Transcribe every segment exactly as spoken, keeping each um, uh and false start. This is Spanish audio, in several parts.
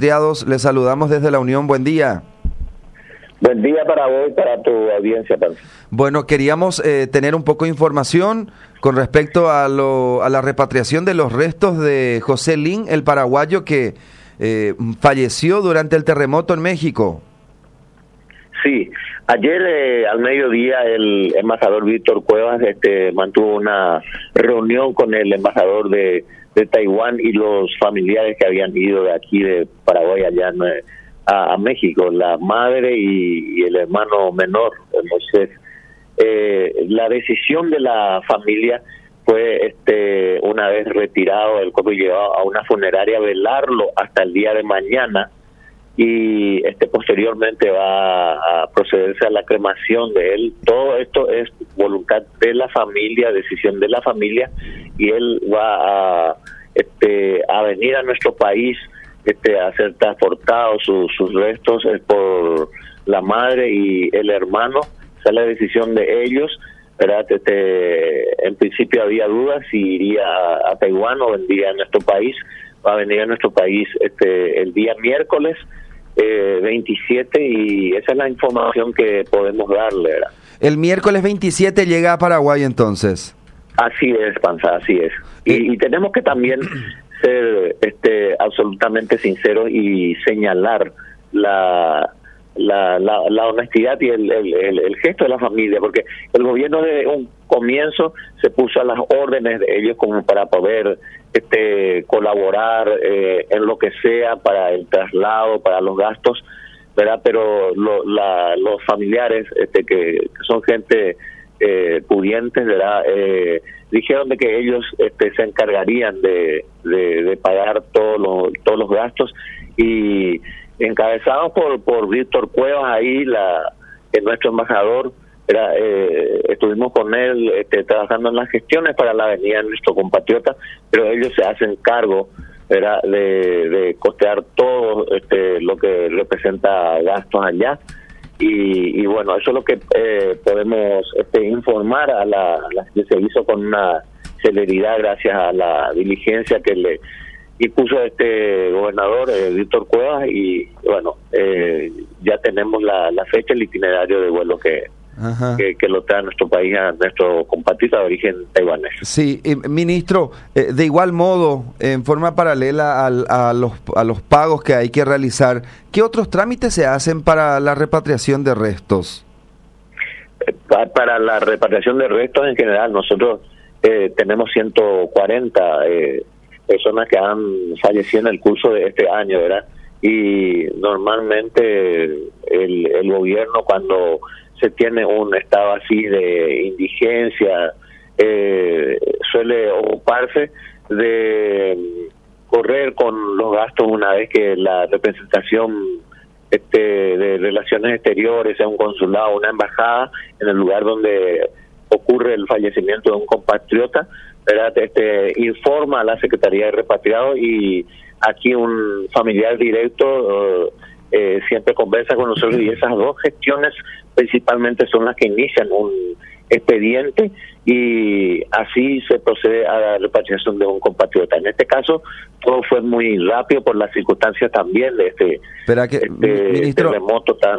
repatriados. Les saludamos desde la Unión. Buen día. Buen día para vos y para tu audiencia, Pancho. Bueno, queríamos eh, tener un poco de información con respecto a, lo, a la repatriación de los restos de José Lin, el paraguayo que eh, falleció durante el terremoto en México. Sí, ayer eh, al mediodía el embajador Víctor Cuevas este, mantuvo una reunión con el embajador de, de Taiwán y los familiares que habían ido de aquí de Paraguay allá en, a, a México, la madre y, y el hermano menor, Moisés. Eh, la decisión de la familia fue, este, una vez retirado el cuerpo y llevado a una funeraria, velarlo hasta el día de mañana, y este posteriormente va a procederse a la cremación de él. Todo esto es voluntad de la familia, decisión de la familia, y él va a este a venir a nuestro país este a ser transportado sus sus restos eh, por la madre y el hermano. Esa es la decisión de ellos, ¿verdad? Este, en principio había dudas si iría a, a Taiwán o vendría a nuestro país. Va a venir a nuestro país este el día miércoles eh, veintisiete, y esa es la información que podemos darle, ¿verdad? El miércoles veintisiete llega a Paraguay entonces. Así es, Panza, así es. Y, y tenemos que también ser este absolutamente sinceros y señalar la la la, la honestidad y el, el, el, el gesto de la familia, porque el gobierno desde un comienzo se puso a las órdenes de ellos como para poder este colaborar eh, en lo que sea para el traslado, para los gastos, ¿verdad? Pero lo, la, los familiares este que, que son gente eh, pudientes, ¿verdad? Eh, dijeron de que ellos este se encargarían de, de, de pagar todos los todos los gastos, y encabezados por por Víctor Cuevas, ahí la en nuestro embajador, era, eh, estuvimos con él este, trabajando en las gestiones para la venida de nuestro compatriota, pero ellos se hacen cargo, era de, de costear todo este lo que representa gastos allá, y, y bueno, eso es lo que eh, podemos este, informar a la, a la que se hizo con una celeridad gracias a la diligencia que le impuso este gobernador eh, Víctor Cuevas, y bueno, eh, ya tenemos la, la fecha, el itinerario de vuelo que Que, que lo trae a nuestro país, a nuestro compatriota de origen taiwanés. Sí, eh, ministro, eh, de igual modo, en forma paralela al, a los a los pagos que hay que realizar, ¿qué otros trámites se hacen para la repatriación de restos? Eh, para, para la repatriación de restos en general, nosotros eh, tenemos ciento cuarenta eh, personas que han fallecido en el curso de este año, ¿verdad? Y normalmente el, el gobierno, cuando se tiene un estado así de indigencia, eh, suele ocuparse de correr con los gastos una vez que la representación este de relaciones exteriores, sea un consulado, una embajada, en el lugar donde ocurre el fallecimiento de un compatriota, ¿verdad? Este informa a la Secretaría de Repatriados, y aquí un familiar directo uh, Eh, siempre conversa con nosotros, y esas dos gestiones principalmente son las que inician un expediente, y así se procede a la repatriación de un compatriota. En este caso todo fue muy rápido por las circunstancias también de este, que, este ministro... terremoto tan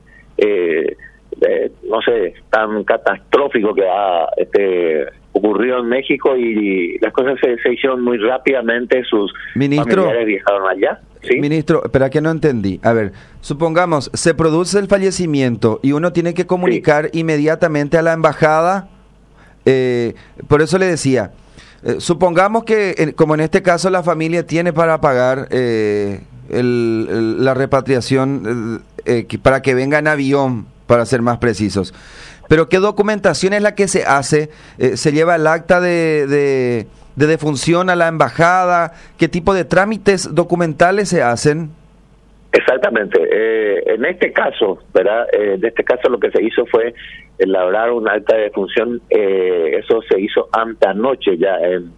eh, eh, no sé, tan catastrófico que ha este ocurrido en México, y las cosas se, se hicieron muy rápidamente. Sus ministro, familiares viajaron allá. ¿Sí? Ministro, espera que no entendí. A ver, supongamos, se produce el fallecimiento y uno tiene que comunicar sí. inmediatamente a la embajada. Eh, por eso le decía, eh, supongamos que, eh, como en este caso, la familia tiene para pagar eh, el, el, la repatriación eh, eh, para que venga en avión, para ser más precisos. Pero ¿qué documentación es la que se hace? Eh, ¿Se lleva el acta de, de, de defunción a la embajada? ¿Qué tipo de trámites documentales se hacen? Exactamente. Eh, en este caso, ¿verdad? Eh, en este caso lo que se hizo fue elaborar un acta de defunción. Eh, eso se hizo antanoche ya, en,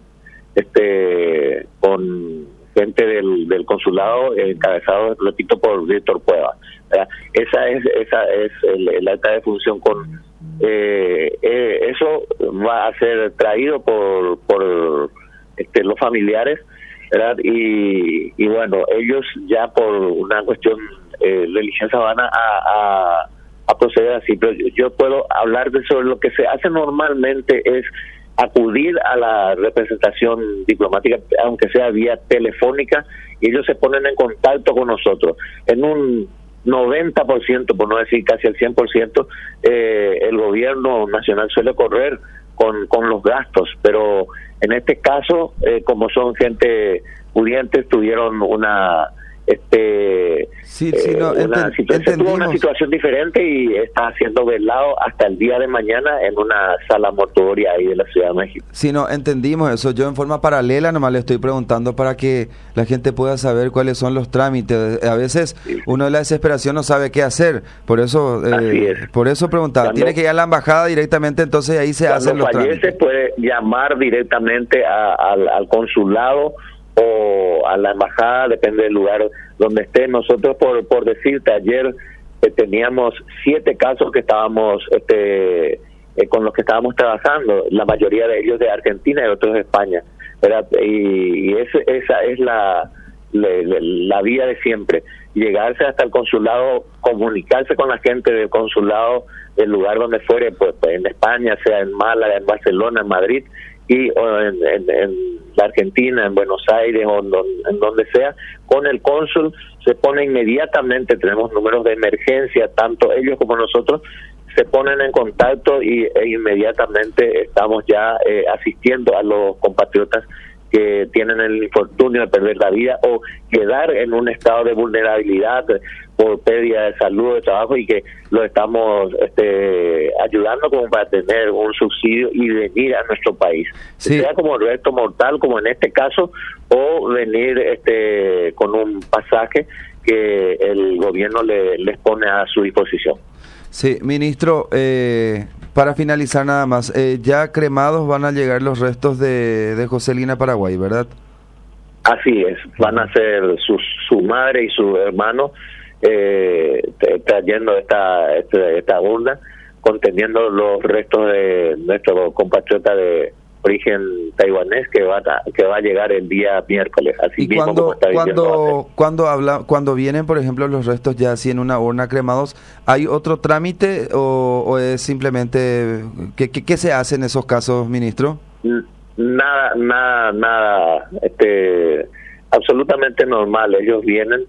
este, con gente del, del consulado, eh, encabezado, repito, por Víctor Cuevas, ¿verdad? Esa es, esa es el, el acta de defunción con... Eh, eh, eso va a ser traído por por este, los familiares, ¿verdad? Y, y bueno, ellos ya por una cuestión eh, religiosa van a, a, a proceder así, pero yo, yo puedo hablar de sobre lo que se hace normalmente es acudir a la representación diplomática, aunque sea vía telefónica, y ellos se ponen en contacto con nosotros. En un noventa por ciento, por no decir casi el cien por ciento, eh, el gobierno nacional suele correr con, con los gastos, pero en este caso, eh, como son gente pudiente, tuvieron una este sí, sí, no, eh, una, enten, situación, tuvo una situación diferente y está siendo velado hasta el día de mañana en una sala mortuoria ahí de la Ciudad de México. Sí, no, entendimos eso. Yo en forma paralela nomás le estoy preguntando para que la gente pueda saber cuáles son los trámites. A veces sí, uno de la desesperación no sabe qué hacer, por eso eh, por eso preguntaba. Cuando, tiene que ir a la embajada directamente, entonces ahí se hacen los fallece, trámites. Puede llamar directamente a, a, al consulado o a la embajada, depende del lugar donde esté. Nosotros, por por decirte, ayer eh, teníamos siete casos que estábamos este eh, con los que estábamos trabajando, la mayoría de ellos de Argentina y otros de España, ¿verdad? Y, y ese, esa es la, la la vía de siempre, llegarse hasta el consulado, comunicarse con la gente del consulado del lugar donde fuere, pues, pues en España, sea en Málaga, en Barcelona, en Madrid, y o en, en, en la Argentina, en Buenos Aires o en, en donde sea, con el cónsul se pone inmediatamente, tenemos números de emergencia, tanto ellos como nosotros, se ponen en contacto y e inmediatamente estamos ya eh, asistiendo a los compatriotas que tienen el infortunio de perder la vida o quedar en un estado de vulnerabilidad por pérdida de salud, de trabajo, y que lo estamos este, ayudando como para tener un subsidio y venir a nuestro país, sí, sea como resto mortal, como en este caso, o venir este con un pasaje que el gobierno le, les pone a su disposición. Sí, ministro, eh, para finalizar nada más, eh, ya cremados van a llegar los restos de, de Joselina Paraguay, ¿verdad? Así es, van a ser su, su madre y su hermano eh, trayendo esta, esta, esta urna conteniendo los restos de nuestro compatriota de origen taiwanés que va a, que va a llegar el día miércoles, así ¿Y mismo cuando, como está diciendo cuando, cuando habla cuando vienen, por ejemplo, los restos ya así en una urna cremados, ¿hay otro trámite o, o es simplemente ¿qué, qué, qué se hace en esos casos, ministro? Nada, nada, nada, este, absolutamente normal. Ellos vienen,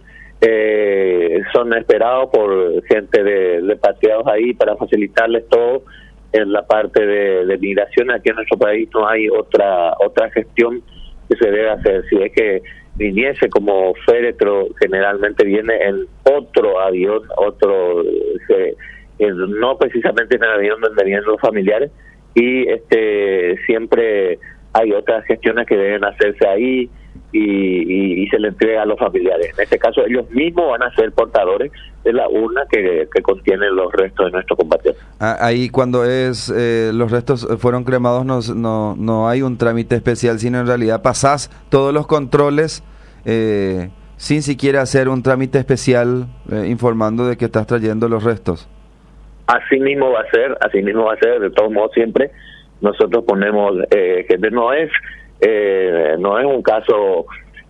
eh, son esperados por gente de, de patriados ahí para facilitarles todo. En la parte de, de migración aquí en nuestro país no hay otra otra gestión que se debe hacer. Si es que viniese como féretro, generalmente viene en otro avión, otro eh, no precisamente en el avión donde vienen los familiares, y este siempre hay otras gestiones que deben hacerse ahí y, y, y se le entrega a los familiares. En este caso ellos mismos van a ser portadores de la urna que, que contiene los restos de nuestros compatriotas. Ah, ahí cuando es eh, los restos fueron cremados no, no no hay un trámite especial, sino en realidad pasás todos los controles eh, sin siquiera hacer un trámite especial eh, informando de que estás trayendo los restos. Así mismo va a ser, así mismo va a ser. De todos modos siempre nosotros ponemos eh, gente, no es eh, no es un caso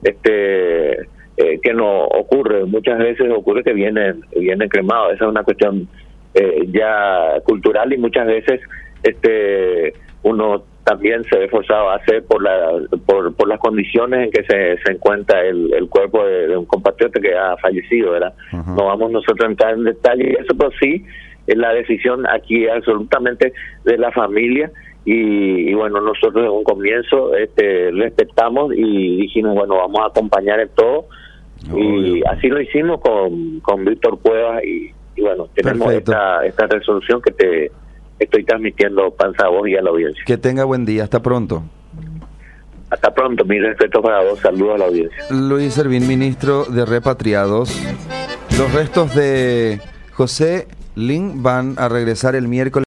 este eh, que no ocurre, muchas veces ocurre que vienen vienen cremados. Esa es una cuestión eh, ya cultural, y muchas veces este uno también se ve forzado a hacer por la por, por las condiciones en que se, se encuentra el, el cuerpo de, de un compatriota que ha fallecido, ¿verdad? Uh-huh. No vamos nosotros a entrar en detalle eso, pero sí la decisión aquí es absolutamente de la familia. Y, y bueno, nosotros en un comienzo este, respetamos y dijimos, bueno, vamos a acompañar en todo. Oh, y Dios. Así lo hicimos con, con Víctor Cuevas y, y bueno, tenemos esta, esta resolución que te estoy transmitiendo, Panza, a vos y a la audiencia. Que tenga buen día, hasta pronto. Hasta pronto, mi respeto para vos, saludos a la audiencia. Luis Servín, ministro de Repatriados. Los restos de José Lin van a regresar el miércoles.